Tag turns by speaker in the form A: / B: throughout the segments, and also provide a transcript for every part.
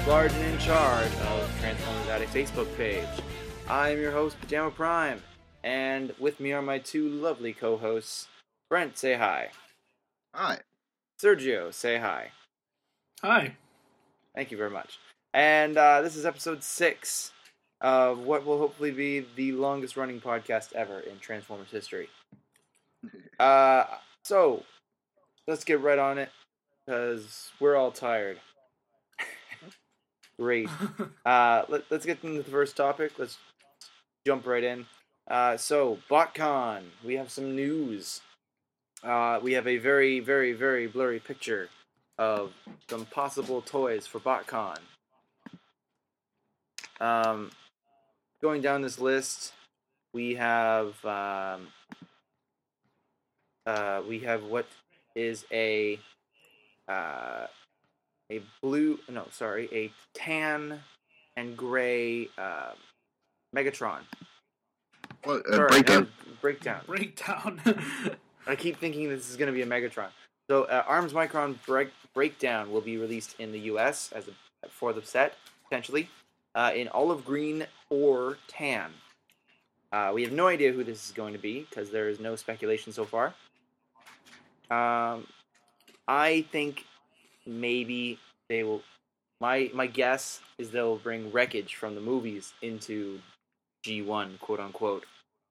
A: large and in charge of Transformers Addict Facebook page. I am your host, Pajama Prime, and with me are my two lovely co-hosts. Brent, say hi.
B: Hi.
A: Sergio, say hi.
C: Hi.
A: Thank you very much. And this is episode 6 of what will hopefully be the longest running podcast ever in Transformers history. So, let's get right on it, because we're all tired. Great. Let's get into the first topic. Let's jump right in. So, BotCon, we have some news. We have a very, very, very blurry picture of some possible toys for BotCon. Going down this list, we have what is a tan and gray Megatron.
B: Well,
A: Breakdown.
C: Breakdown.
A: I keep thinking this is going to be a Megatron. So, Arms Micron Breakdown will be released in the U.S. for the set, potentially, in olive green or tan. We have no idea who this is going to be, because there is no speculation so far. I think maybe they will... My guess is they'll bring wreckage from the movies into G1, quote-unquote.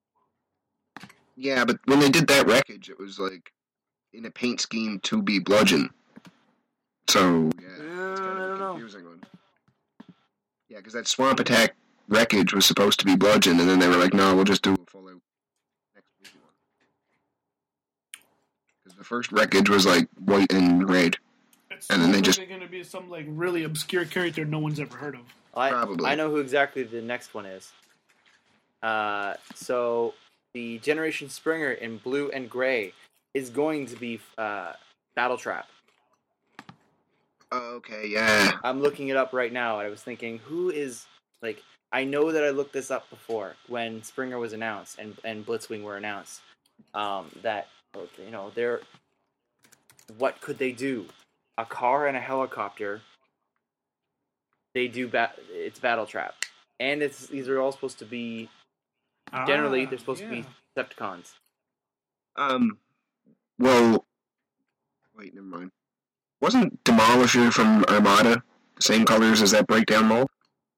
B: Yeah, but when they did that wreckage, it was like in a paint scheme to be Bludgeon. So, yeah, it's kind of a confusing one. Yeah, because that Swamp Attack wreckage was supposed to be Bludgeon, and then they were like, no, we'll just do a full-out next movie one. Because the first wreckage was like white and red.
C: And then they're going to be some like really obscure character no one's ever heard of.
B: Probably.
A: I know who exactly the next one is. So the Generation Springer in blue and gray is going to be Battletrap.
B: Okay, yeah.
A: I'm looking it up right now, and I was thinking, who is, like, I know that I looked this up before when Springer was announced and Blitzwing were announced. That, you know, what could they do? A car and a helicopter. It's Battletrap. And these are all supposed to be, generally, they're supposed to be Decepticons.
B: Well, wait, never mind. Wasn't Demolisher from Armada the same colors as that Breakdown mold?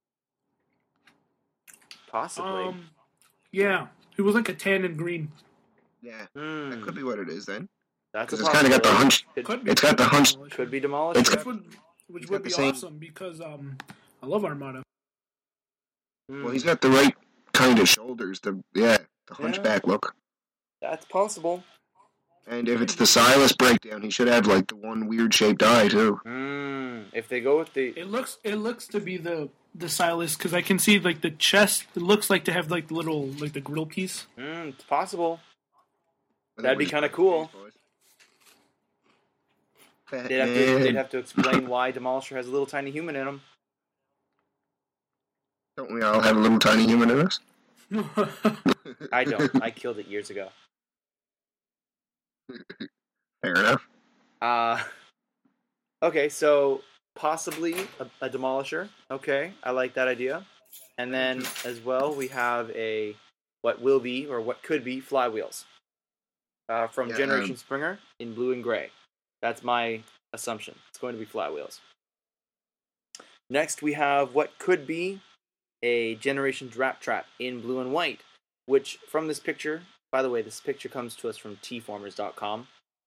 A: Possibly.
C: Yeah, it was like a tan and green.
B: Yeah, that could be what it is then.
A: That's
B: it's kind of got the hunch. It's got the hunch.
A: Could be Demolisher.
C: Which would be awesome because I love Armada.
B: Well, he's got the right kind of shoulders. The hunchback look.
A: That's possible.
B: And if it's the Silas Breakdown, he should have like the one weird shaped eye too.
A: If they go with the,
C: it looks to be the Silas because I can see like the chest. It looks like to have like the little like the grill piece.
A: It's possible. That'd be kind of cool. They'd have to explain why Demolisher has a little tiny human in him.
B: Don't we all have a little tiny human in us?
A: I don't. I killed it years ago.
B: Fair enough.
A: Okay, so possibly a Demolisher. Okay, I like that idea. And then as well, we have what will be or what could be Flywheels from Generation Springer in blue and gray. That's my assumption. It's going to be Flywheels. Next, we have what could be a Generation Trap in blue and white, which from this picture, by the way, this picture comes to us from tformers.com.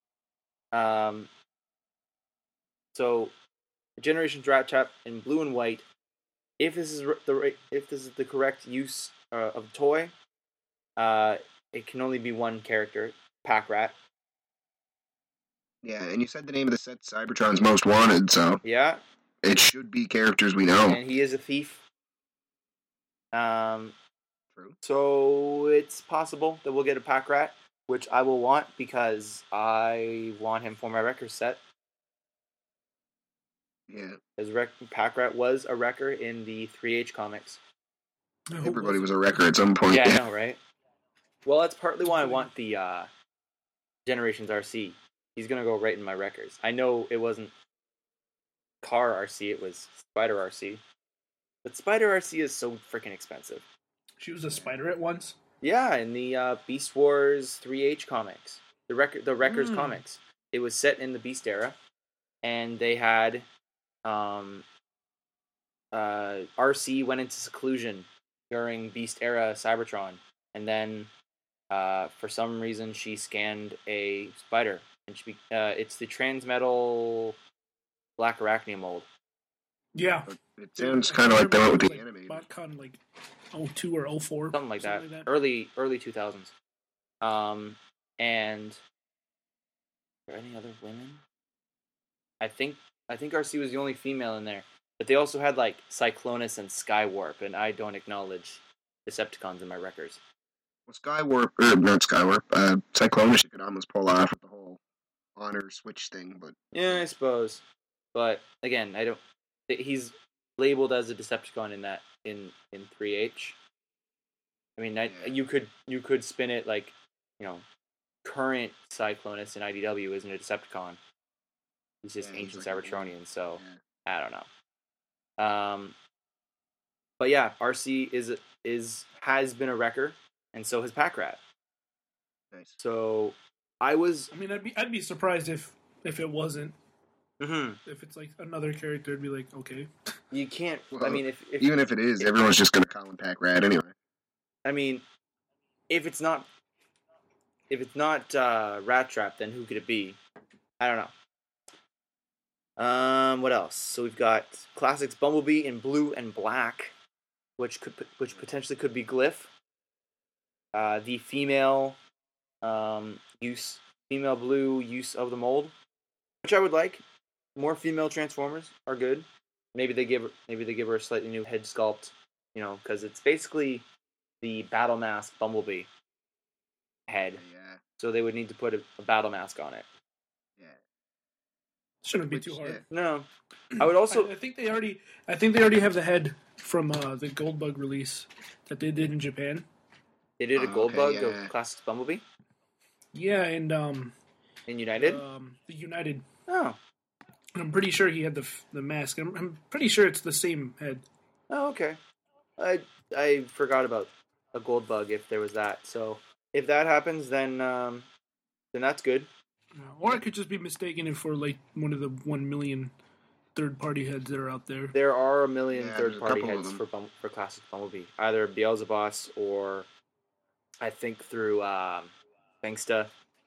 A: So, Generation Trap in blue and white. If this is the correct use of the toy, it can only be one character, Pack-Rat.
B: Yeah, and you said the name of the set, Cybertron's Most Wanted, so
A: yeah,
B: it should be characters we know.
A: And he is a thief.
B: True.
A: So it's possible that we'll get a Pack-Rat, which I will want because I want him for my Wrecker set.
B: Yeah.
A: As Pack-Rat was a Wrecker in the 3H comics.
B: Everybody was a Wrecker at some point.
A: Yeah, I know, right? Well, that's partly why I want the Generations RC. He's going to go right in my Wreckers. I know it wasn't car RC, it was Spider RC. But Spider RC is so freaking expensive.
C: She was a spider at once.
A: Yeah, in the Beast Wars 3H comics, the Wreckers comics, it was set in the Beast era, and they had RC went into seclusion during Beast era Cybertron, and then for some reason she scanned a spider, and it's the Transmetal Black Arachnia mold.
C: Yeah.
B: It sounds kind of like they went with the animated.
C: BotCon, like 02 or 04.
A: Something like that. Early 2000s. And are there any other women? I think RC was the only female in there. But they also had like Cyclonus and Skywarp, and I don't acknowledge Decepticons in my records.
B: Well, not Skywarp, Cyclonus you could almost pull off with the whole honor switch thing, but...
A: Yeah, I suppose. But, again, I don't... He's labeled as a Decepticon in 3H. I mean, you could spin it like, current Cyclonus in IDW isn't a Decepticon. He's just ancient Cybertronian, so I don't know. But yeah, RC has been a wrecker, and so has Packrat.
B: Nice.
A: So
C: I'd be surprised if it wasn't.
A: Mm-hmm.
C: If it's like another character, it'd be like, okay.
A: You can't.
B: Well,
A: I mean, if
B: even if it is, everyone's just gonna call him Packrat anyway.
A: I mean, if it's not Rat Trap, then who could it be? I don't know. What else? So we've got Classics Bumblebee in blue and black, which potentially could be Glyph. The female blue use of the mold, which I would like. More female Transformers are good. Maybe they give her a slightly new head sculpt, because it's basically the Battle Mask Bumblebee head.
B: Yeah.
A: So they would need to put a battle mask on it.
B: Yeah.
C: Shouldn't be too hard.
B: Yeah.
A: No, I would also.
C: I think they already have the head from the Goldbug release that they did in Japan.
A: They did a Goldbug
B: yeah.
A: of Classics Bumblebee.
C: Yeah, and
A: in United.
C: The United.
A: Oh.
C: And I'm pretty sure he had the mask. I'm pretty sure it's the same head.
A: Oh, okay. I forgot about a Goldbug if there was that. So if that happens, then that's good.
C: Or I could just be mistaken for like one of the 1 million third-party heads that are out there.
A: There are a million third-party
B: couple
A: heads for Classic Bumblebee. Either Beelzebos or I think through Bangsta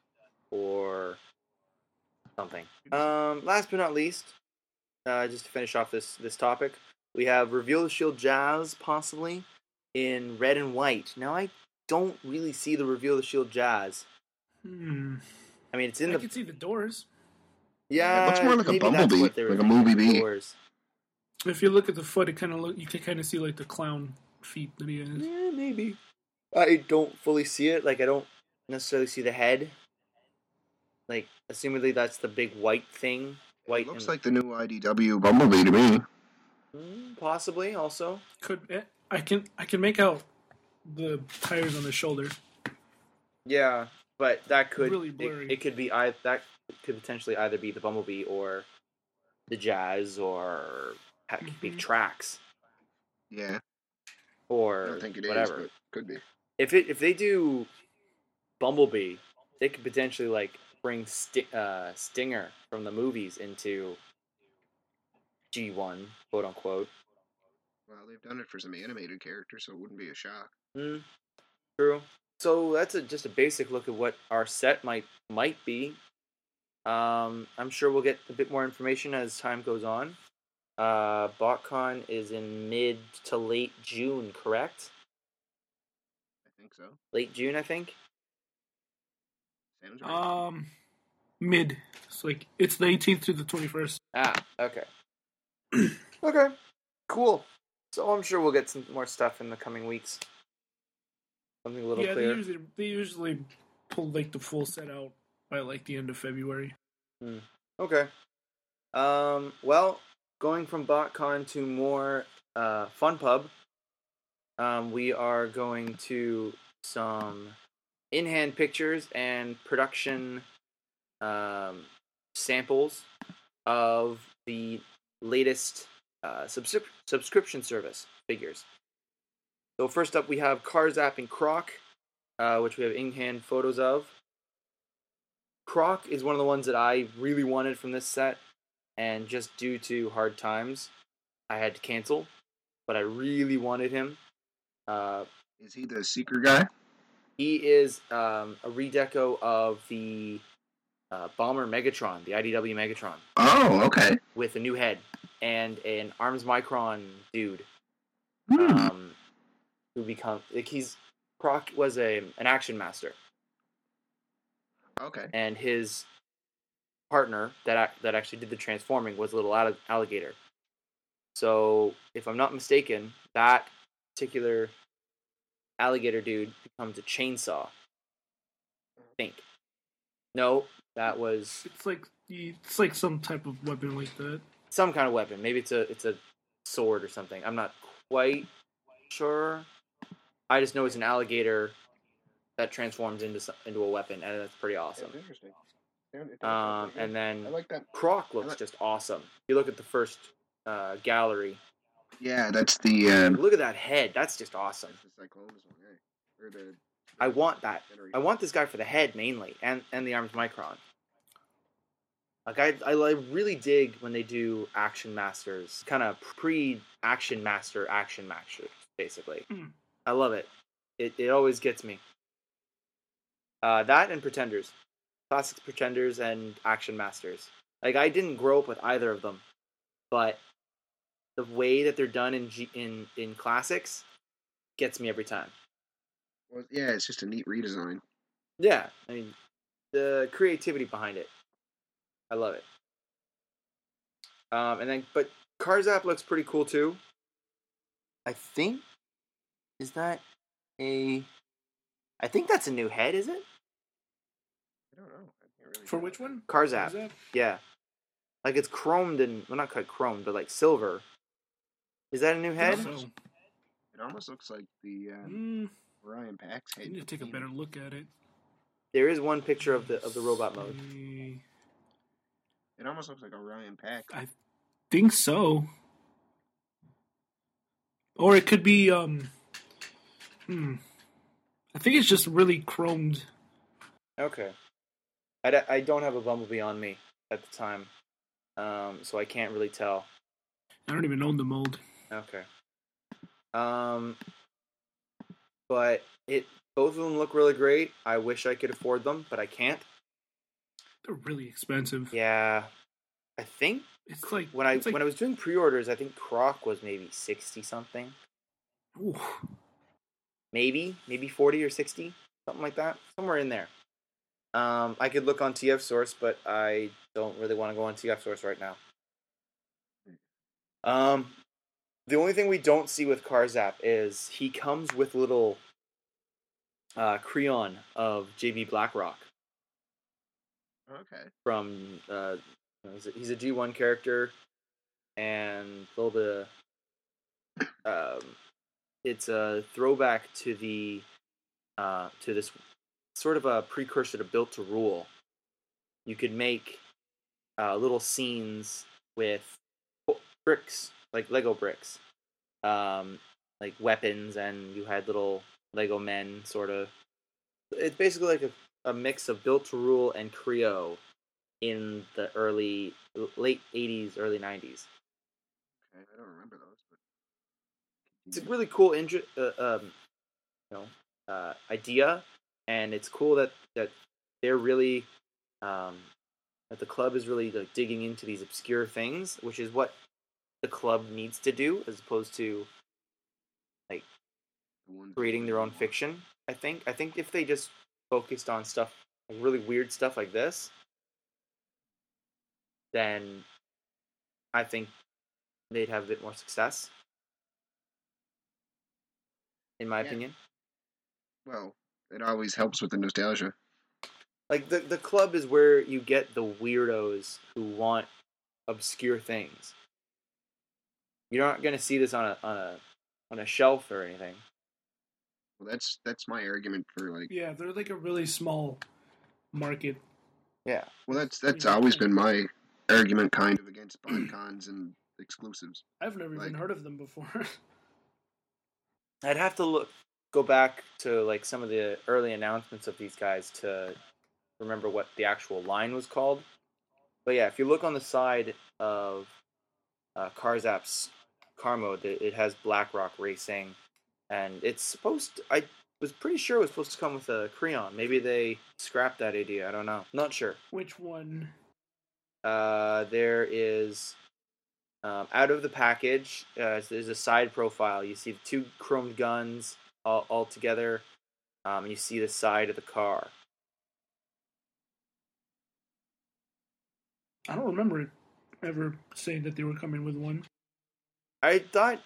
A: or something. Last but not least, just to finish off this topic, we have Reveal the Shield Jazz possibly in red and white. Now I don't really see the Reveal the Shield Jazz. I mean, it's in
C: I can see the doors.
A: Yeah,
B: it looks more like a Bumblebee, like a movie bee.
C: If you look at the foot, you can kind of see like the clown feet that he has.
A: Yeah, maybe. I don't fully see it. Like, I don't necessarily see the head. Like, assumedly that's the big white thing.
B: It looks like the new IDW Bumblebee to me.
A: Possibly, also.
C: I can make out the tires on the shoulder.
A: Yeah, but that could
C: really blurry.
A: It could be that could potentially either be the Bumblebee or the Jazz or big tracks.
B: Yeah.
A: Or
B: I don't think it
A: whatever.
B: is, but could be.
A: If they do Bumblebee, they could potentially like bring Stinger from the movies into G1, quote unquote.
B: Well, they've done it for some animated characters, so it wouldn't be a shock.
A: True. So that's just a basic look at what our set might be. I'm sure we'll get a bit more information as time goes on. BotCon is in mid to late June, correct?
B: I think so.
A: Late June, I think.
B: Sounds right.
C: Mid. It's the 18th to the 21st.
A: Okay. Okay, cool. So I'm sure we'll get some more stuff in the coming weeks. Something a little clearer.
C: They usually pull like the full set out by like the end of February.
A: Okay. Well, going from BotCon to more Fun Pub, we are going to some in-hand pictures and production samples of the latest subscription service figures. So first up, we have Karzap and Croc, which we have in-hand photos of. Croc is one of the ones that I really wanted from this set, and just due to hard times, I had to cancel. But I really wanted him.
B: Is he the Seeker guy?
A: He is a redeco of the Bomber Megatron, the IDW Megatron.
B: Oh, okay.
A: With a new head and an Arms Micron dude. Who becomes Croc was an action master.
B: Okay.
A: And his partner that actually did the transforming was a little alligator. So if I'm not mistaken, that particular alligator dude becomes a chainsaw. I think. No, that was
C: It's like some type of weapon like that.
A: Some kind of weapon. Maybe it's a sword or something. I'm not quite sure. I just know it's an alligator that transforms into a weapon, and that's pretty awesome.
B: That's interesting.
A: And then
B: I like that.
A: Croc looks just awesome. If you look at the first gallery.
B: Yeah, that's the.
A: Look at that head. That's just awesome.
B: That's the Cyclones one, right? Or the
A: I want that. I want this guy for the head mainly, and the Arms Micron. Like I really dig when they do Action Masters, kind of pre-Action Master, basically. I love it. It always gets me. That and Pretenders, Classics Pretenders and Action Masters. Like I didn't grow up with either of them, but the way that they're done in Classics gets me every time.
B: Well, yeah, it's just a neat redesign.
A: Yeah, I mean the creativity behind it. I love it. But Karzap looks pretty cool too. I think I think that's a new head, is it?
B: I don't know. I can't really
C: For which one?
A: Karzap. Yeah. Like it's chromed and well, not quite chromed, but like silver. Is that a new head?
B: It almost looks like the Orion Pax head.
C: I need to take a better look at it.
A: There is one picture of the robot mode.
B: It almost looks like Orion Pax.
C: I think so. Or it could be I think it's just really chromed.
A: Okay. I don't have a Bumblebee on me at the time, so I can't really tell.
C: I don't even own the mold.
A: Okay. But both of them look really great. I wish I could afford them, but I can't.
C: They're really expensive.
A: Yeah. I think
C: it's like
A: when I was doing pre-orders, I think Croc was maybe 60 something.
C: Ooh.
A: Maybe 40 or 60, something like that, somewhere in there. I could look on TF Source, but I don't really want to go on TF Source right now. The only thing we don't see with Karzap is he comes with little Creon of JB Blackrock.
B: Okay.
A: From he's a G1 character, and a little bit of it's a throwback to the to this sort of a precursor to Built to Rule. You could make little scenes with bricks, like Lego bricks, like weapons, and you had little Lego men, sort of. It's basically like a mix of Built to Rule and Creo in the late 80s, early 90s.
B: Okay, I don't remember those, but
A: it's a really cool idea, and it's cool that they're really that the club is really like digging into these obscure things, which is what the club needs to do, as opposed to like creating their own fiction. I think if they just focused on stuff, like really weird stuff like this, then I think they'd have a bit more success, in my opinion.
B: Well, it always helps with the nostalgia.
A: Like the club is where you get the weirdos who want obscure things. You're not gonna see this on a shelf or anything.
B: Well, that's my argument for like.
C: Yeah, they're like a really small market.
A: Yeah.
B: Well, that's always been my argument, kind of, against BotCons and exclusives.
C: I've never even
B: Like-
C: heard of them before.
A: I'd have to go back to like some of the early announcements of these guys to remember what the actual line was called. But yeah, if you look on the side of Carzap's car mode, it has BlackRock Racing, and it's supposed to, I was pretty sure it was supposed to come with a Creon. Maybe they scrapped that idea. I don't know. Not sure.
C: Which one?
A: There is out of the package. There's a side profile. You see the two chromed guns all together, and you see the side of the car.
C: I don't remember ever saying that they were coming with one.
A: I thought,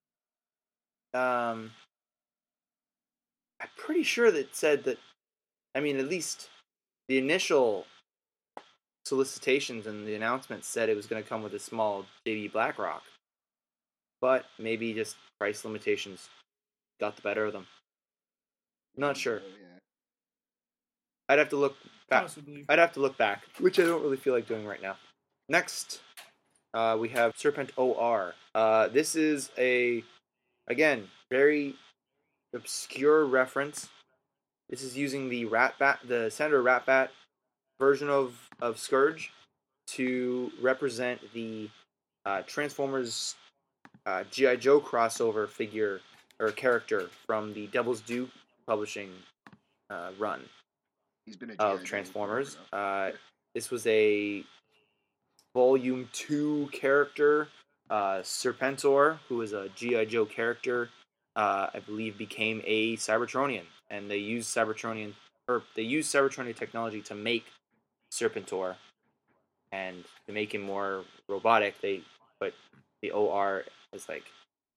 A: I'm pretty sure that it said that. I mean, at least the initial solicitations and the announcement said it was going to come with a small JB BlackRock, but maybe just price limitations got the better of them. Not sure.
B: Yeah.
A: I'd have to look back.
C: Possibly.
A: I'd have to look back, which I don't really feel like doing right now. Next, we have Serpent OR. This is again, very obscure reference. This is using the Senator Ratbat version of Scourge to represent the Transformers G.I. Joe crossover figure or character from the Devil's Due publishing run
B: He's been a
A: of
B: G.I. Joe
A: Transformers.
B: forever now.
A: This was a Volume 2 character, Serpentor, who is a G.I. Joe character, I believe became a Cybertronian, and they used Cybertronian technology to make Serpentor, and to make him more robotic, they put the OR as like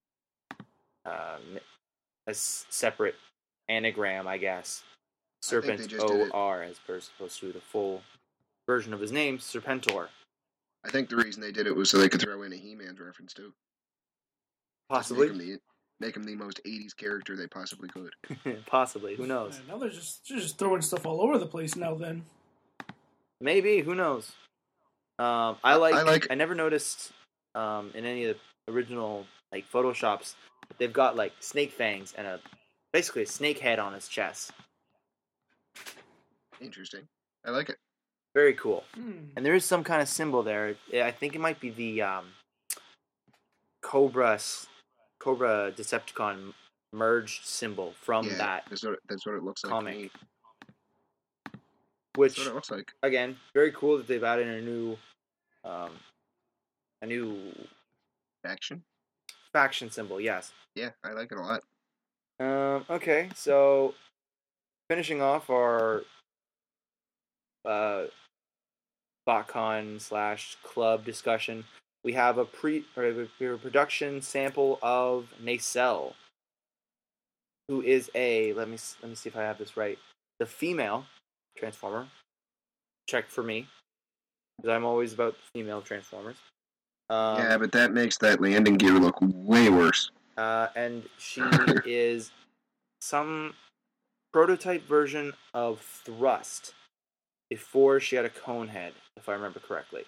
A: a separate anagram, I guess.
B: I think they
A: Serpent
B: just did it.
A: OR as opposed to the full version of his name, Serpentor.
B: I think the reason they did it was so they could throw in a He-Man's reference too. Just
A: Possibly.
B: make him the most 80s character they possibly could.
A: Possibly. Who knows?
C: Yeah, now they're just throwing stuff all over the place now. Then
A: Maybe. Who knows? I never noticed in any of the original like photoshops that they've got like snake fangs and basically a snake head on his chest.
B: Interesting. I like it.
A: Very cool.
C: Hmm.
A: And there is some kind of symbol there. I think it might be the Cobra Decepticon merged symbol from
B: Yeah,
A: that
B: that's what it looks like.
A: comic.
B: To me.
A: Which
B: That's what it looks like.
A: again, very cool that they've added a new
B: Action.
A: faction symbol. Yes.
B: Yeah, I like it a lot.
A: Okay, so finishing off our BotCon / club discussion, we have a production sample of Nacelle, who is let me see if I have this right, the female Transformer. Check for me, because I'm always about female Transformers.
B: Yeah, but that makes that landing gear look way worse.
A: And she is some prototype version of Thrust before she had a cone head, if I remember correctly.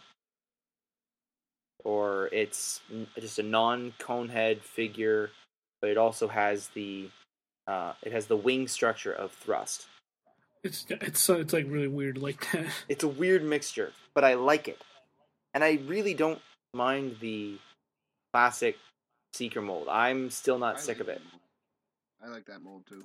A: Or it's just a non-cone head figure, but it also has the wing structure of Thrust.
C: It's like really weird like that.
A: It's a weird mixture, but I like it, and I really don't mind the classic Seeker mold. I'm still not sick of it.
B: I like that mold too.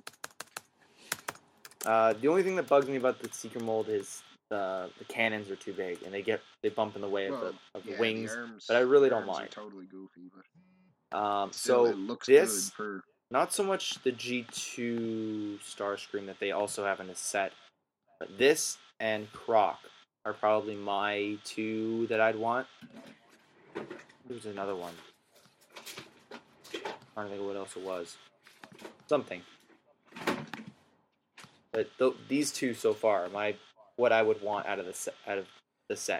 A: The only thing that bugs me about the Seeker mold is the cannons are too big and they bump in the way of the wings.
B: The arms,
A: but I really don't
B: arms are
A: mind.
B: Totally goofy, but
A: So
B: still, it looks
A: this,
B: good for.
A: not so much the G2 Starscream that they also have in a set, but this and Croc are probably my two that I'd want. There's another one. I'm trying to think of what else it was. Something. But these two so far are what I would want out of the set.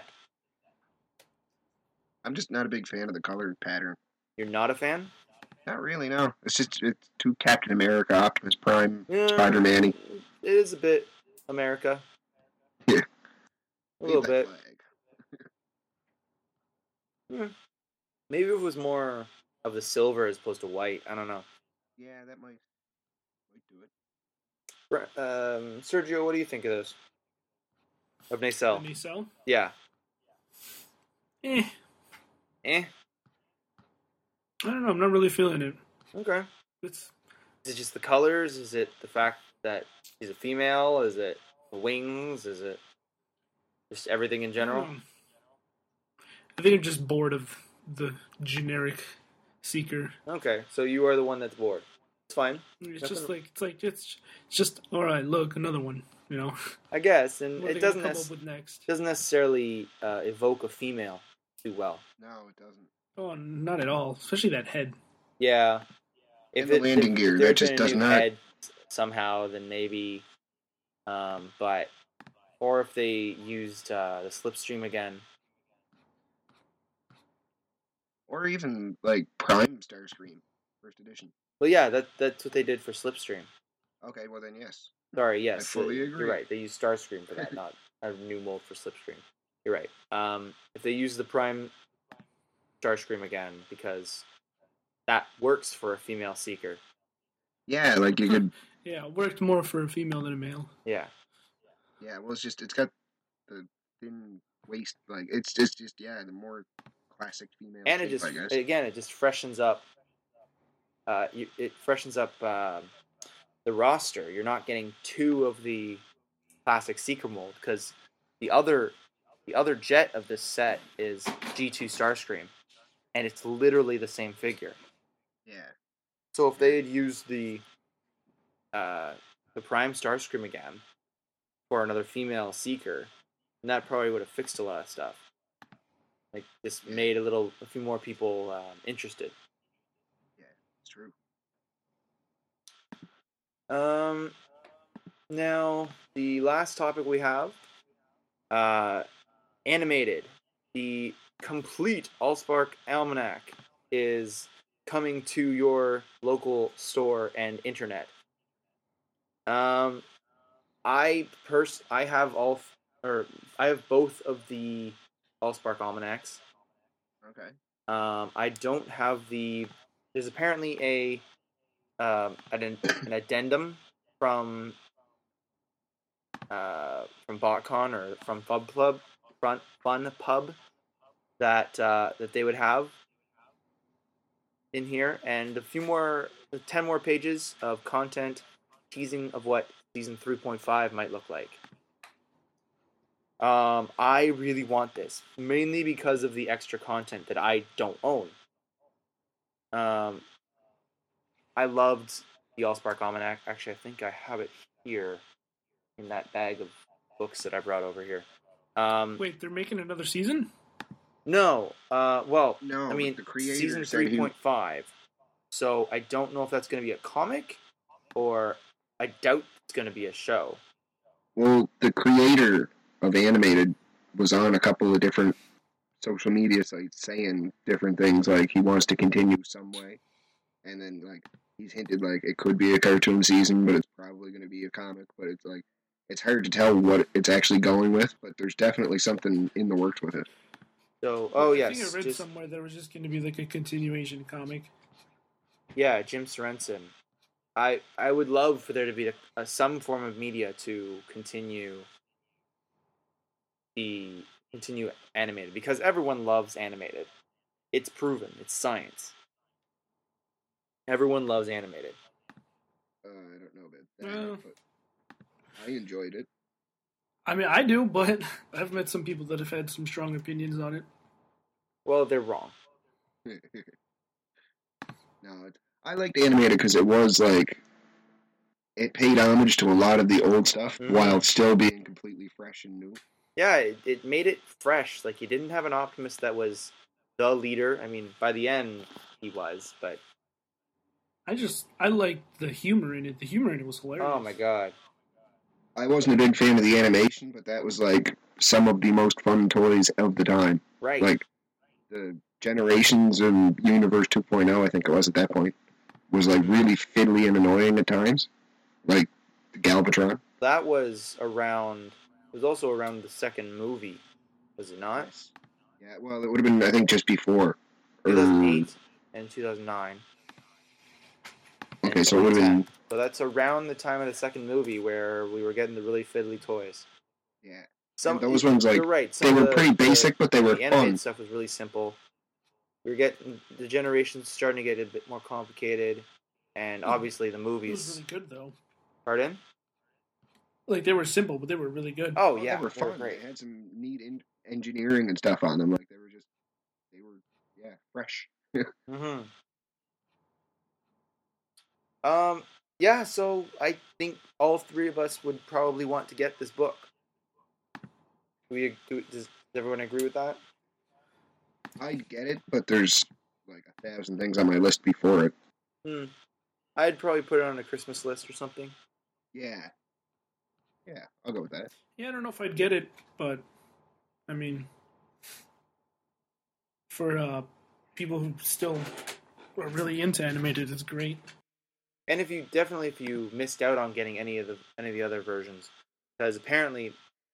B: I'm just not a big fan of the color pattern.
A: You're not a fan?
B: Not really, no. It's too Captain America, Optimus Prime,
A: Yeah,
B: Spider-Man-y.
A: It is a bit America.
B: Yeah.
A: A little
B: Leave that
A: bit.
B: flag.
A: Maybe if it was more of the silver as opposed to white. I don't know.
B: Yeah, that might do it.
A: Sergio, what do you think of those? Of
C: The
A: Nacelle?
C: nacelle.
A: Yeah.
C: Eh.
A: Eh.
C: I don't know. I'm not really feeling it.
A: Okay.
C: It's
A: Is it just the colors? Is it the fact that she's a female? Is it the wings? Is it just everything in
C: I
A: general?
C: don't know. I think I'm just bored of the generic Seeker.
A: Okay, so you are the one that's bored. It's fine.
C: It's just all right. Look, another one. You know,
A: I guess, and
C: what are
A: it
C: they
A: doesn't
C: gonna come up with next?
A: doesn't necessarily evoke a female too well.
B: No, it doesn't.
C: Oh, not at all. Especially that head.
A: Yeah,
B: And the landing gear,
A: if there
B: that
A: had
B: just
A: been a
B: does
A: new
B: not-
A: head somehow, then maybe. But or if they used the slipstream again.
B: Or even like Prime Starscream, first edition.
A: Well, yeah, that's what they did for slipstream.
B: Okay, well then yes.
A: Sorry, yes,
B: fully agree.
A: You're right. They used Starscream for that, not a new mold for slipstream. You're right. If they use the Prime Starscream again, because that works for a female seeker.
B: Yeah, like you could.
C: Yeah, it worked more for a female than a male.
A: Yeah.
B: Yeah, well, it's got the thin waist, like it's just the more classic female.
A: And
B: shape,
A: it just
B: I guess.
A: it just freshens up. It freshens up the roster. You're not getting two of the classic Seeker mold because the other jet of this set is G2 Starscream, and it's literally the same figure.
B: Yeah.
A: So if they had used the Prime Starscream again for another female Seeker, then that probably would have fixed a lot of stuff. Like just made a few more people interested.
B: Yeah, it's true.
A: Now the last topic we have, animated. The complete Allspark Almanac is coming to your local store and internet. I have I have both of the Allspark Almanacs.
B: Okay.
A: I don't have the. There's apparently an addendum from BotCon or from Fun Pub that they would have in here, and 10 more pages of content teasing of what season 3.5 might look like. I really want this, mainly because of the extra content that I don't own. I loved the Allspark Almanac. Actually, I think I have it here in that bag of books that I brought over here.
C: Wait, they're making another season?
A: No. Well,
B: No,
A: I mean,
B: the creator
A: season
B: said he-
A: 3.5. So I don't know if that's going to be a comic, or I doubt it's going to be a show.
B: Well, the creator of Animated was on a couple of different social media sites saying different things, like he wants to continue some way, and then like he's hinted like it could be a cartoon season, but it's probably going to be a comic. But it's like it's hard to tell what it's actually going with, but there's definitely something in the works with it.
A: So,
C: I think I read somewhere there was just going to be like a continuation comic.
A: Yeah, Jim Sorensen. I would love for there to be some form of media to continue animated, because everyone loves animated. It's proven. It's science. Everyone loves animated.
B: I don't know about that, but I enjoyed it.
C: I mean, I do, but I've met some people that have had some strong opinions on it.
A: Well, they're wrong.
B: No, I liked Animated because it was like it paid homage to a lot of the old stuff while still being completely fresh and new.
A: Yeah, it made it fresh. Like, you didn't have an Optimus that was the leader. I mean, by the end, he was, but...
C: I liked the humor in it. The humor in it was hilarious.
A: Oh, my God.
B: I wasn't a big fan of the animation, but that was like some of the most fun toys of the time.
A: Right.
B: Like, the Generations and Universe 2.0, I think it was at that point, was like really fiddly and annoying at times. Like, the Galvatron.
A: That was around... It was also around the second movie, was it not?
B: Yeah, well, it would have been, I think, just before.
A: 2008 and 2009.
B: Okay,
A: and
B: so it would have
A: 2010.
B: been...
A: So that's around the time of the second movie where we were getting the really fiddly toys.
B: Yeah.
A: Some
B: And those ones, like,
A: you're right.
B: they were pretty basic, but they were
A: the animated
B: fun.
A: stuff was really simple. We were getting the generations starting to get a bit more complicated, and obviously the
C: It
A: movies.
C: was really good though.
A: Pardon?
C: Like they were simple, but they were really good.
A: Oh
B: Well,
A: yeah,
B: they were fun.
A: great.
B: They had some neat engineering and stuff on them. Like, they were fresh.
A: Mm-hmm. Yeah. So I think all three of us would probably want to get this book. Does everyone agree with that?
B: I'd get it, but there's like 1,000 things on my list before it.
A: I'd probably put it on a Christmas list or something.
B: Yeah. Yeah, I'll go with that.
C: Yeah, I don't know if I'd get it, but I mean, for people who still are really into animated, it's great.
A: And if you missed out on getting any of the other versions, because apparently,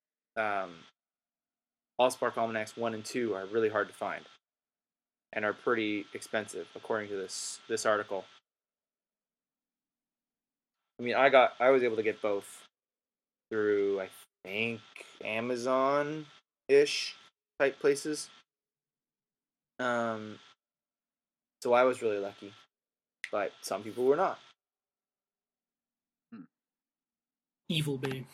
A: AllSpark Almanacs 1 and 2 are really hard to find, and are pretty expensive, according to this article. I mean, I was able to get both through, I think, Amazon-ish type places. So I was really lucky, but some people were not.
C: Evil Bay.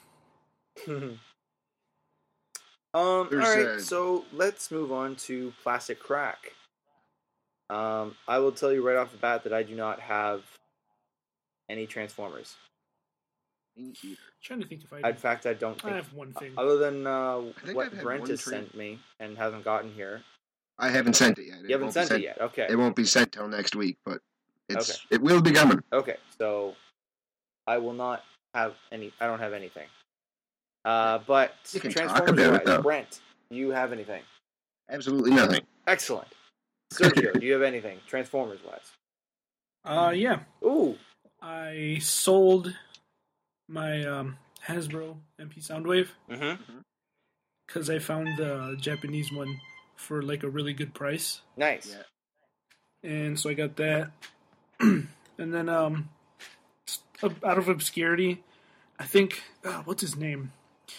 A: All right, so let's move on to Plastic Crack. I will tell you right off the bat that I do not have any Transformers.
B: Me either.
C: Trying to think if
A: In fact, I don't think.
C: I have one thing.
A: Other than
B: think
A: what
B: I've had
A: Brent
B: one
A: has sent me and hasn't gotten here.
B: I haven't sent it yet.
A: You haven't sent it yet? Okay.
B: It won't be sent till next week, but it will be coming.
A: Okay, so I will not have any. I don't have anything. But
B: You can
A: Transformers
B: talk about it, though.
A: Brent, do you have anything?
B: Absolutely nothing.
A: Excellent. Sergio, do you have anything Transformers wise?
C: Yeah.
A: Ooh.
C: I sold my Hasbro MP Soundwave because I found the Japanese one for like a really good price.
A: Nice.
B: Yeah.
C: And so I got that. And then out of obscurity, I think what's his name?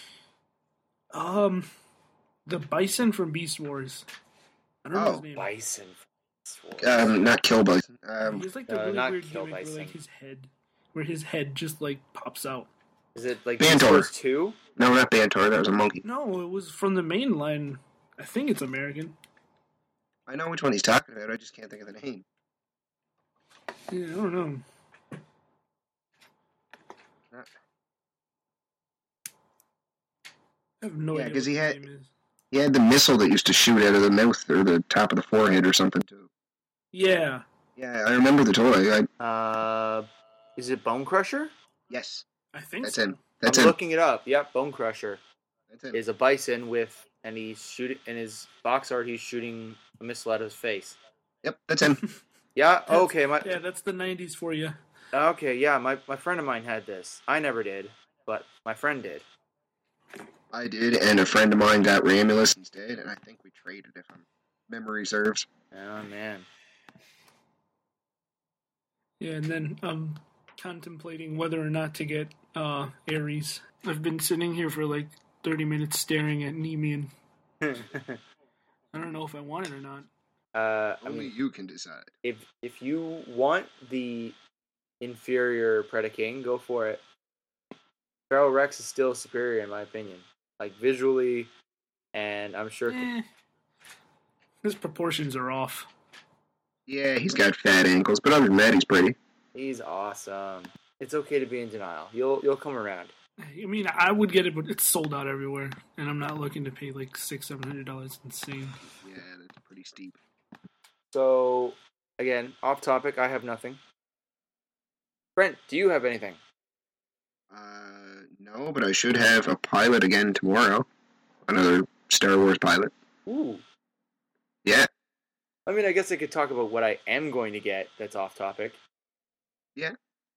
C: The Bison from Beast Wars. I don't know his name.
A: Bison.
B: Not Kill Bison.
C: He's like the really
A: not
C: weird
A: Kill
C: gimmick
A: Bison.
C: where his head just like pops out.
A: Is it like
B: Bantor.
A: Beast Wars 2?
B: No, not Bantor. That was a monkey.
C: No, it was from the main line. I think it's American.
B: I know which one he's talking about. I just can't think of the name.
C: Yeah, I don't know. I have no idea.
B: because
C: what his name is.
B: he had the missile that used to shoot out of the mouth or the top of the forehead or something too.
C: Yeah.
B: Yeah, I remember the toy.
A: Is it Bone Crusher?
B: Yes,
C: I think
B: that's
C: so.
B: him. That's
A: I'm
B: him.
A: looking it up. Yep, Bone Crusher
B: That's him.
A: is a bison and he's shooting in his box art. He's shooting a missile out of his face.
B: Yep, that's him.
A: Yeah. Okay.
C: Yeah, that's the 90s for you.
A: Okay. Yeah. My friend of mine had this. I never did, but my friend did.
B: I did, and a friend of mine got Ramulus instead, and I think we traded if memory serves.
A: Oh man.
C: Yeah, and then I'm contemplating whether or not to get Ares. I've been sitting here for like 30 minutes staring at Nemean. I don't know if I want it or not.
A: I
B: Only
A: mean,
B: you can decide.
A: if you want the inferior Predaking, go for it. Feral Rex is still superior in my opinion, like visually, and I'm sure.
C: His proportions are off.
B: Yeah, he's got fat ankles, but other than that, he's pretty.
A: He's awesome. It's okay to be in denial. You'll come around.
C: I mean, I would get it, but it's sold out everywhere, and I'm not looking to pay like $600-700. It's insane.
B: Yeah, that's pretty steep.
A: So, again, off topic. I have nothing. Brent, do you have anything?
B: No, but I should have a pilot again tomorrow. Another Star Wars pilot.
A: Ooh.
B: Yeah.
A: I mean, I guess I could talk about what I am going to get that's off topic.
B: Yeah.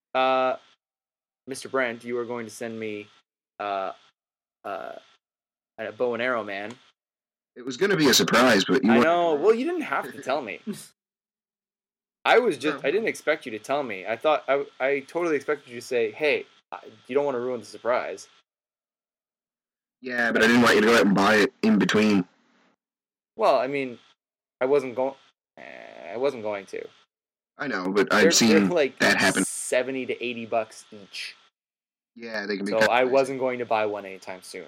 A: Mr. Brent, you are going to send me a bow and arrow man.
B: It was going to be a surprise, but
A: I know. Well, you didn't have to tell me. I didn't expect you to tell me. I totally expected you to say, "Hey, you don't want to ruin the surprise."
B: Yeah, but I didn't want you to go out and buy it in between.
A: Well, I mean, I wasn't going. I wasn't going to.
B: I know, but
A: They're
B: I've seen
A: like
B: that happen.
A: $70 to $80 each.
B: Yeah, they can be.
A: So I wasn't going to buy one anytime soon.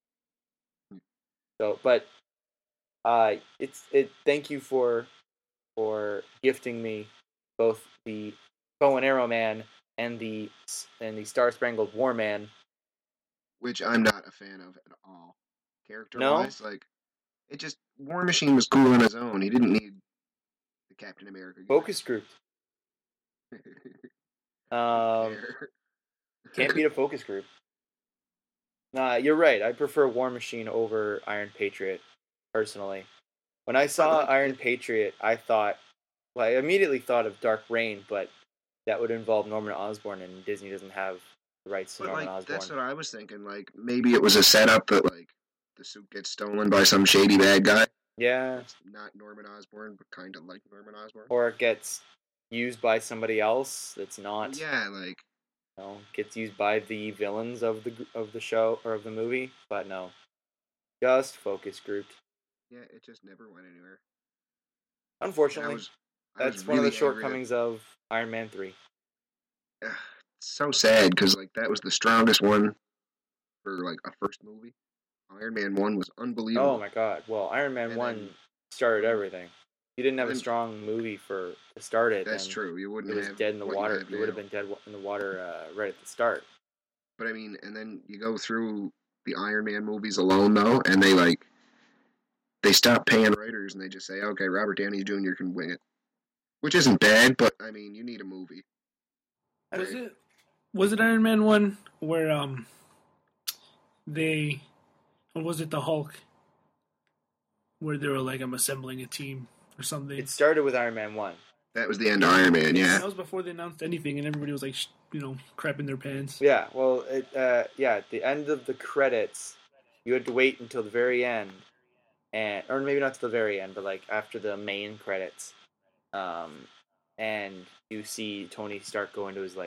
A: So, but thank you for gifting me both the Bow and Arrow Man and the Star Spangled War Man,
B: which I'm not a fan of at all. Character-wise, like it just War Machine was cool on his own. He didn't need the Captain America guy.
A: Focus group. Can't beat a focus group. Nah, you're right. I prefer War Machine over Iron Patriot, personally. When I saw Iron Patriot, I immediately thought of Dark Reign, but that would involve Norman Osborn, and Disney doesn't have the rights to Norman Osborn.
B: That's what I was thinking. Like, maybe it was a setup that, like, the suit gets stolen by some shady bad guy.
A: Yeah.
B: It's not Norman Osborn, but kind of like Norman Osborn.
A: Or it gets used by somebody else that's not.
B: Yeah, like.
A: Gets used by the villains of the show or of the movie, but no. Just focus grouped.
B: Yeah, it just never went anywhere.
A: Unfortunately, that's one of the shortcomings of Iron Man 3.
B: It's so sad because like that was the strongest one for like a first movie. Iron Man 1 was unbelievable.
A: Oh my god! Well, Iron Man 1 started everything. You didn't have a strong movie to start it.
B: That's true. You wouldn't have.
A: It was dead in the water. It would have been dead in the water right at the start.
B: But I mean, and then you go through the Iron Man movies alone though, and they stop paying writers and they just say, okay, Robert Downey Jr. can wing it. Which isn't bad, but I mean, you need a movie.
C: Was it Iron Man 1 where or was it the Hulk where they were like, I'm assembling a team or something?
A: It started with Iron Man 1.
B: That was the end of Iron Man, yeah.
C: That was before they announced anything, and everybody was like, crapping their pants.
A: Yeah, well, at the end of the credits, you had to wait until the very end, or maybe not to the very end, but like after the main credits, and you see Tony Stark go into his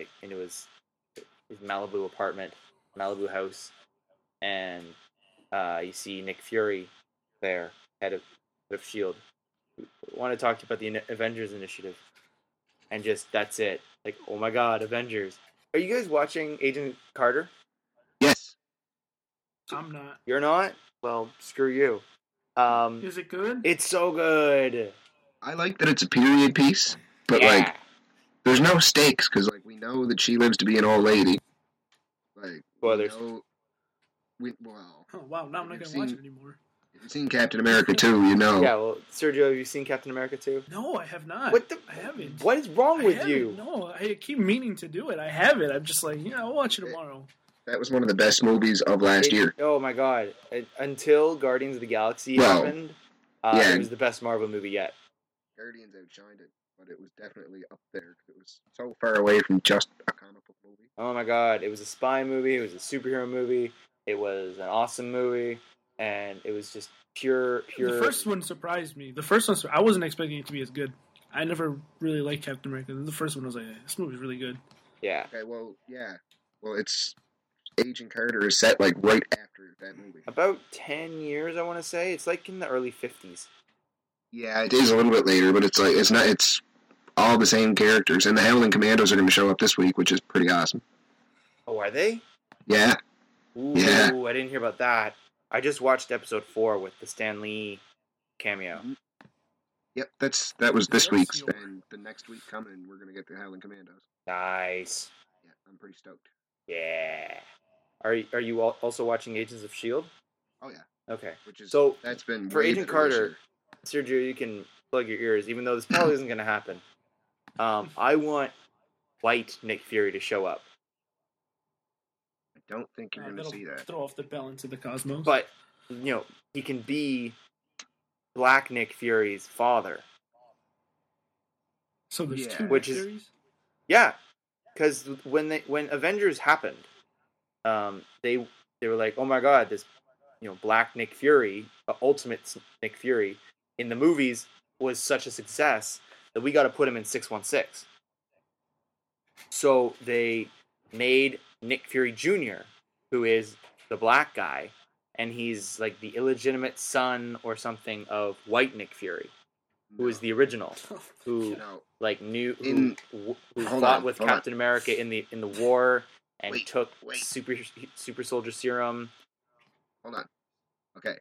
A: Malibu apartment, Malibu house, and you see Nick Fury there, head of S.H.I.E.L.D. I want to talk to you about the Avengers Initiative. And just, that's it. Like, oh my god, Avengers. Are you guys watching Agent Carter?
B: Yes.
C: I'm not.
A: You're not? Well, screw you.
C: Is it good?
A: It's so good.
B: I like that it's a period piece, but like, there's no stakes, because like, we know that she lives to be an old lady. Like,
A: spoilers.
C: Oh, wow, now I'm not going to watch it anymore.
B: If you've seen Captain America 2, you know.
A: Yeah, well, Sergio, have you seen Captain America 2?
C: No, I have not. I haven't.
A: What is wrong with you?
C: No, I keep meaning to do it. I haven't. I'm just like, I'll watch it tomorrow.
B: That was one of the best movies of last year.
A: Oh my god. Until Guardians of the Galaxy happened, it was the best Marvel movie yet.
B: Guardians outshined it, but it was definitely up there. It was so far away from just a comic book movie.
A: Oh my god. It was a spy movie. It was a superhero movie. It was an awesome movie. And it was just pure.
C: The first one surprised me. The first one, I wasn't expecting it to be as good. I never really liked Captain America. The first one, I was like, this movie's really good.
A: Yeah.
B: Okay, well, yeah. Well, it's Agent Carter is set like right after that movie.
A: About 10 years, I want to say. It's like in the early 50s.
B: Yeah, it is a little bit later, but it's all the same characters. And the Howling Commandos are going to show up this week, which is pretty awesome.
A: Oh, are they?
B: Yeah.
A: Ooh, yeah. I didn't hear about that. I just watched episode 4 with the Stan Lee cameo.
B: Mm-hmm. Yep, that was this week's, and the next week coming, we're going to get the Howling Commandos.
A: Nice.
B: Yeah, I'm pretty stoked.
A: Yeah. Are you also watching Agents of S.H.I.E.L.D.?
B: Oh, yeah.
A: Okay. That's
B: been
A: for Agent Carter, Sergio, you can plug your ears, even though this probably isn't going to happen. I want white Nick Fury to show up.
B: I don't think you're going to see that.
C: Throw off the balance of the cosmos.
A: But, he can be Black Nick Fury's father.
C: So there's two
A: Nick Furies? Yeah. Because when Avengers happened, they were like, oh my god, this Black Nick Fury, Ultimate Nick Fury, in the movies was such a success that we got to put him in 616. So they made Nick Fury Jr., who is the black guy, and he's like the illegitimate son or something of White Nick Fury, who is the original, who fought with Captain America in the war and took super soldier serum.
B: Hold on. Okay.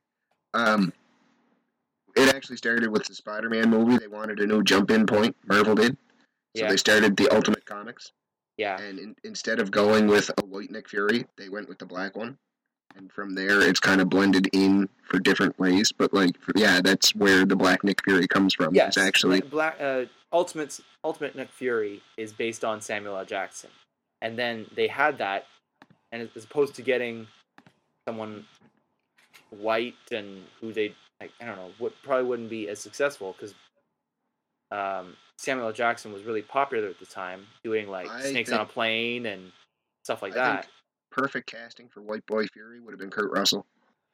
B: It actually started with the Spider-Man movie. They wanted a new jump-in point. Marvel did. So they started the Ultimate Comics.
A: Yeah.
B: And instead of going with a white Nick Fury, they went with the black one. And from there, it's kind of blended in for different ways. But, that's where the black Nick Fury comes from.
A: Yes.
B: It's actually...
A: Ultimate Nick Fury is based on Samuel L. Jackson. And then they had that, and as opposed to getting someone white and who I don't know, what probably wouldn't be as successful because Samuel L. Jackson was really popular at the time, doing Snakes on a Plane and stuff like that.
B: Think perfect casting for White Boy Fury would have been Kurt Russell.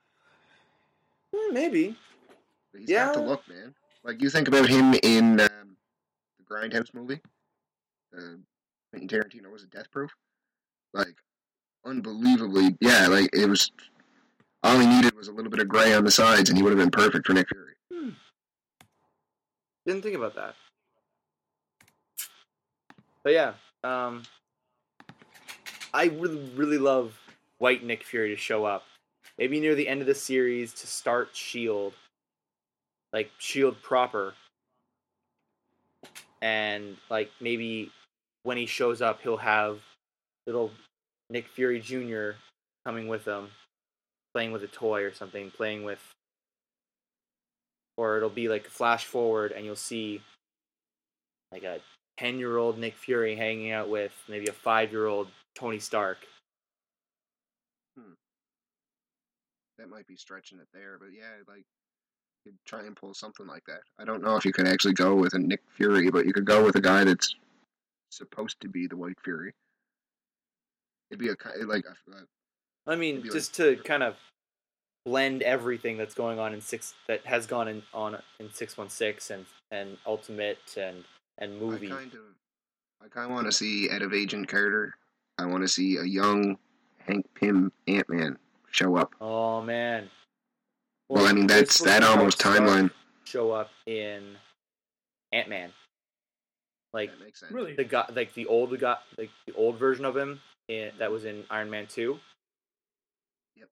A: Maybe.
B: But he's got the look, man. You think about him in the Grindhouse movie. Quentin Tarantino, was it Death Proof? Unbelievably, it was. All he needed was a little bit of gray on the sides, and he would have been perfect for Nick Fury.
A: Didn't think about that. But yeah, I really, really love White Nick Fury to show up. Maybe near the end of the series to start S.H.I.E.L.D. S.H.I.E.L.D. proper. And, maybe when he shows up, he'll have little Nick Fury Jr. coming with him, playing with a toy or something, or it'll be flash forward and you'll see a 10-year-old Nick Fury hanging out with maybe a 5-year-old Tony Stark.
B: That might be stretching it there, but you'd try and pull something like that. I don't know if you could actually go with a Nick Fury, but you could go with a guy that's supposed to be the White Fury. It'd be
A: just to kind of blend everything that's going on that has gone in 616 and Ultimate and movie.
B: I kind of want to see out of Agent Carter. I want to see a young Hank Pym Ant-Man show up.
A: Oh man.
B: Well, that's that almost timeline.
A: Show up in Ant-Man.
B: That makes sense.
C: Really?
A: The guy, the old version of him that was in Iron Man 2.
B: Yep.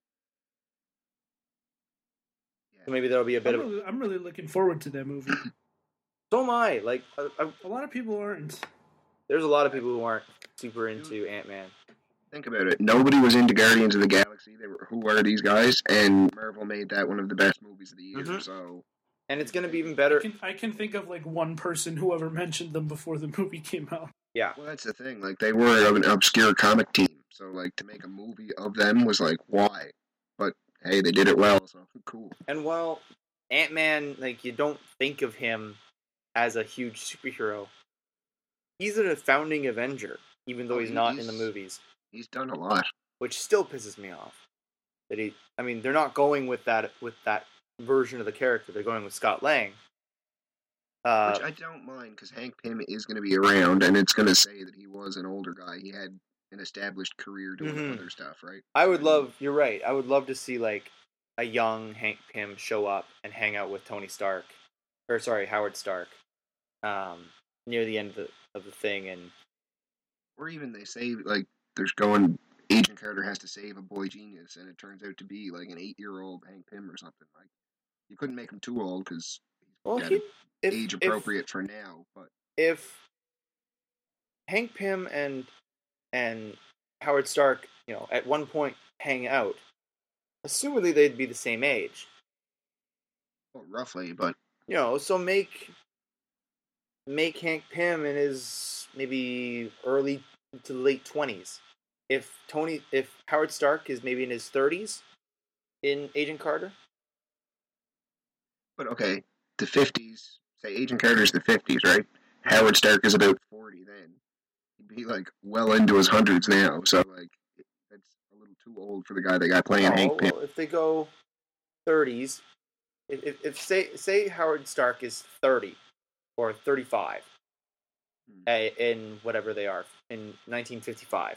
A: Yeah. So maybe there'll be a bit
C: I'm really looking forward to that movie.
A: So am I.
C: A lot of people aren't.
A: There's a lot of people who aren't super into Ant-Man.
B: Think about it. Nobody was into Guardians of the Galaxy. Who are these guys? And Marvel made that one of the best movies of the year. Mm-hmm. So,
A: and it's going to be even better.
C: I can think of one person who ever mentioned them before the movie came out.
A: Yeah.
B: Well, that's the thing. They were an obscure comic team. So, to make a movie of them was why? But hey, they did it well. So cool.
A: And while Ant-Man, you don't think of him as a huge superhero, he's a founding Avenger, even though he's not in the movies.
B: He's done a lot,
A: which still pisses me off. They're not going with that version of the character. They're going with Scott Lang.
B: Which I don't mind, because Hank Pym is going to be around, and it's going to say that he was an older guy. He had an established career doing other stuff, right?
A: You're right. I would love to see a young Hank Pym show up and hang out with Tony Stark, Howard Stark, near the end of the thing,
B: or even they say Agent Carter has to save a boy genius, and it turns out to be an 8-year-old Hank Pym or something. You couldn't make him too old because he's age appropriate for now. But
A: if Hank Pym and Howard Stark, at one point hang out, assumedly they'd be the same age.
B: Well, roughly, but
A: so make Hank Pym in his maybe early to late 20s. If Howard Stark is maybe in his 30s in Agent Carter.
B: But okay, the 50s, say Agent Carter's the 50s, right? Howard Stark is about 40 then. He'd be well into his hundreds now, so that's a little too old for the guy they got playing Hank Pym.
A: If they go 30s, if say Howard Stark is 30 or 35 in whatever they are in 1955.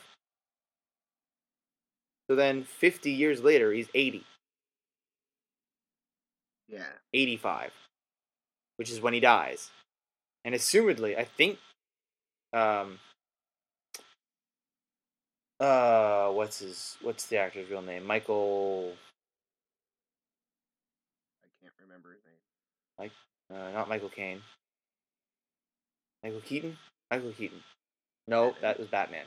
A: So then 50 years later, he's 80.
B: Yeah.
A: 85, which is when he dies. And assumedly, I think what's the actor's real name? Michael.
B: I can't remember his name.
A: Not Michael Caine. Michael Keaton? Michael Keaton. No, that was Batman.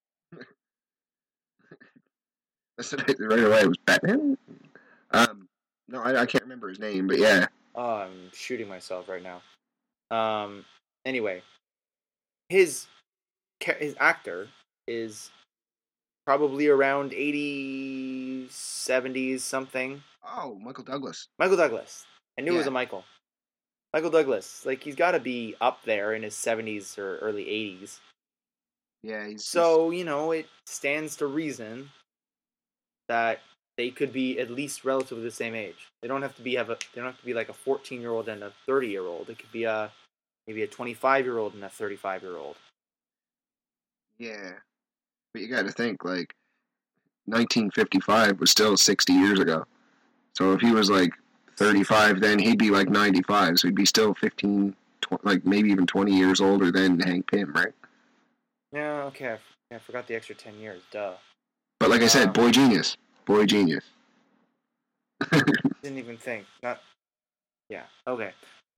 B: I said it right away. It was Batman. No, I can't remember his name, but yeah.
A: Oh, I'm shooting myself right now. Anyway, his actor is probably around 80s, 70s, something.
B: Oh, Michael Douglas.
A: Michael Douglas. I knew it was
B: Yeah.
A: a Michael. Michael Douglas. Like, he's got to be up there in his 70s or early 80s.
B: Yeah,
A: So, it stands to reason that they could be at least relatively the same age. They don't have to be like a 14-year-old and a 30-year-old. It could be maybe a 25-year-old and a 35-year-old.
B: Yeah. But you got to think, like, 1955 was still 60 years ago. So if he was, like, 35 then, he'd be, like, 95. So he'd be still 15, like, maybe even 20 years older than Hank Pym, right?
A: Yeah, okay. I forgot the extra 10 years. Duh.
B: But like I said, boy genius. Boy genius.
A: Didn't even think. Yeah, okay.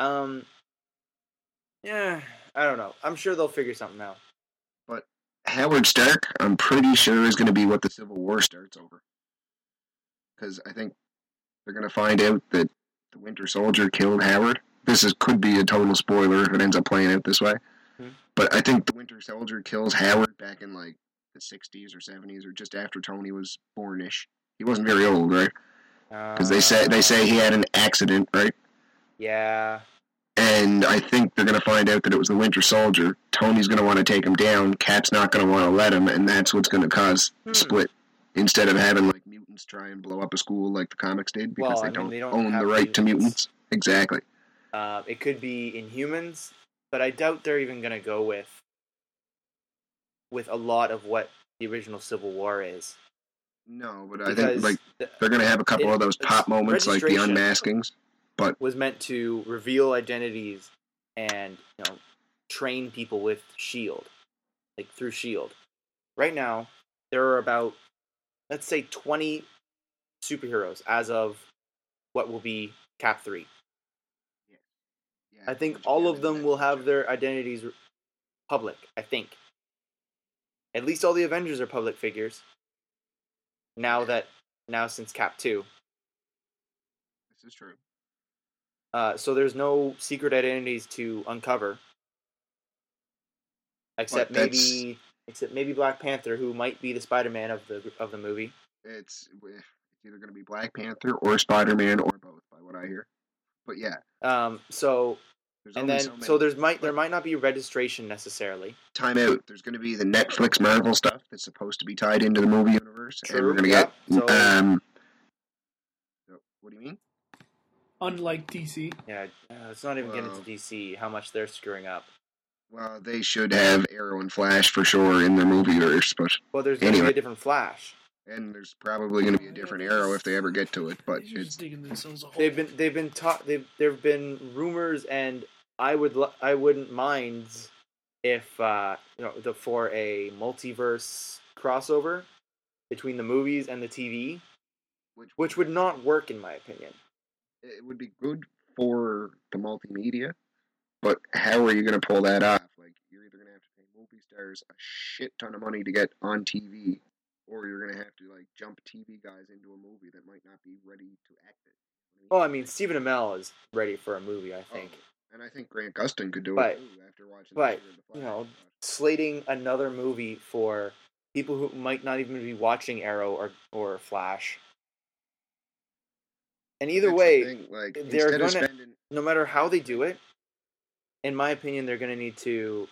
A: Yeah, I don't know. I'm sure they'll figure something out.
B: But Howard Stark, I'm pretty sure, is going to be what the Civil War starts over. Because I think they're going to find out that the Winter Soldier killed Howard. Could be a total spoiler if it ends up playing out this way. But I think the Winter Soldier kills Howard back in, like, the 60s or 70s or just after Tony was born-ish. He wasn't very old, right? Because they say he had an accident, right?
A: Yeah.
B: And I think they're going to find out that it was the Winter Soldier. Tony's going to want to take him down. Cap's not going to want to let him, and that's what's going to cause the split. Instead of having, like, mutants try and blow up a school like the comics did, because they don't own the right to mutants. Exactly.
A: It could be Inhumans, but I doubt they're even going to go with a lot of what the original Civil War is.
B: No, but I think, like, they're going to have a couple of those pop moments, like the unmaskings. But
A: was meant to reveal identities and train people with S.H.I.E.L.D., like through S.H.I.E.L.D. Right now, there are about, let's say, 20 superheroes as of what will be Cap 3. Yeah, I think all of them will have their identities public, I think. At least all the Avengers are public figures. Now since Cap 2.
B: This is true.
A: So there's no secret identities to uncover. Except maybe Black Panther, who might be the Spider-Man of the movie.
B: It's either going to be Black Panther or Spider-Man or both, by what I hear. But yeah.
A: There might not be registration necessardo
B: Time out. There's going to be the Netflix Marvel stuff that's supposed to be tied into the movie universe.
A: True.
B: And we're going to get. What do you mean?
C: Unlike DC.
A: Yeah, let's not even get into DC. How much they're screwing up.
B: Well, they should have Arrow and Flash for sure in their movie universe, but
A: there's going to be a different Flash.
B: And there's probably going to be a different Arrow if they ever get to it. But
C: there've
A: been rumors, and I wouldn't mind if for a multiverse crossover between the movies and the TV, which would not work in my opinion.
B: It would be good for the multimedia, but how are you going to pull that off? Like, you're either going to have to pay movie stars a shit ton of money to get on TV, or you're going to have to, like, jump TV guys into a movie that might not be ready to act it.
A: Well, I mean, Stephen Amell is ready for a movie, I think.
B: And I think Grant Gustin could do it too after watching
A: the Flash. Slating another movie for people who might not even be watching Arrow or Flash. And either way, they're going to, no matter how they do it, in my opinion, they're going to need to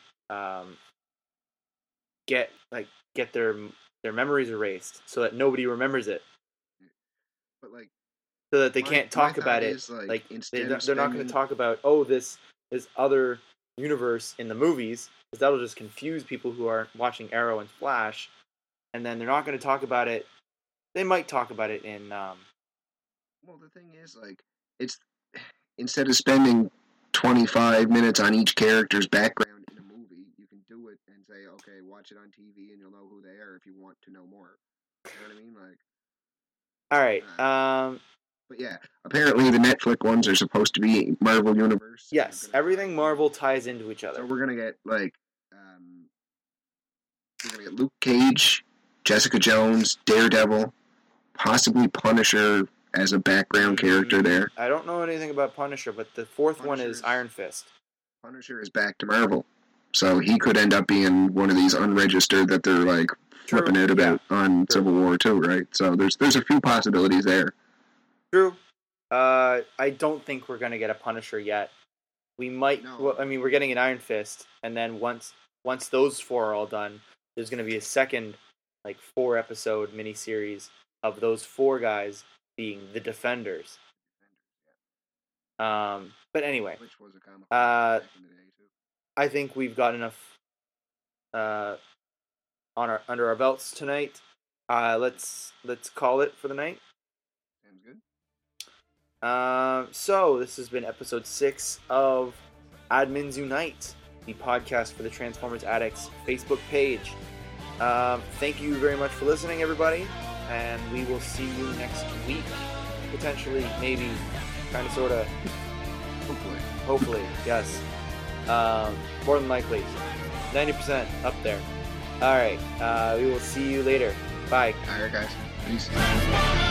A: get their memories erased so that nobody remembers it.
B: But, like,
A: so that they can't talk about it.
B: Is,
A: they're not going to talk about this other universe in the movies, because that'll just confuse people who are watching Arrow and Flash, and then they're not going to talk about it. They might talk about it in.
B: Well, the thing is, it's instead of spending 25 minutes on each character's background in a movie, you can do it and say, okay, watch it on TV, and you'll know who they are if you want to know more. You know what I mean?
A: All right.
B: But yeah, apparently the Netflix ones are supposed to be Marvel Universe.
A: Yes, everything Marvel ties into each other.
B: So we're gonna get Luke Cage, Jessica Jones, Daredevil, possibly Punisher as a background character there.
A: I don't know anything about Punisher, but the fourth one is Iron Fist.
B: Punisher is back to Marvel, so he could end up being one of these unregistered that they're flipping out about on Civil War too, right? So there's a few possibilities there.
A: True. I don't think we're gonna get a Punisher yet. We might. No. Well, I mean, we're getting an Iron Fist, and then once those 4 are all done, there's gonna be a second 4-episode miniseries of those 4 guys being the Defenders. But anyway,
B: which was a comic back in the day too.
A: I think we've got enough under our belts tonight. Let's call it for the night.
B: Sounds good.
A: So this has been episode 6 of Admins Unite, the podcast for the Transformers Addicts Facebook page. Thank you very much for listening, everybody, and we will see you next week. Potentially, maybe, kind of, sort of. Hopefully, yes. More than likely. 90% up there. Alright, we will see you later. Bye.
B: Alright, guys. Peace.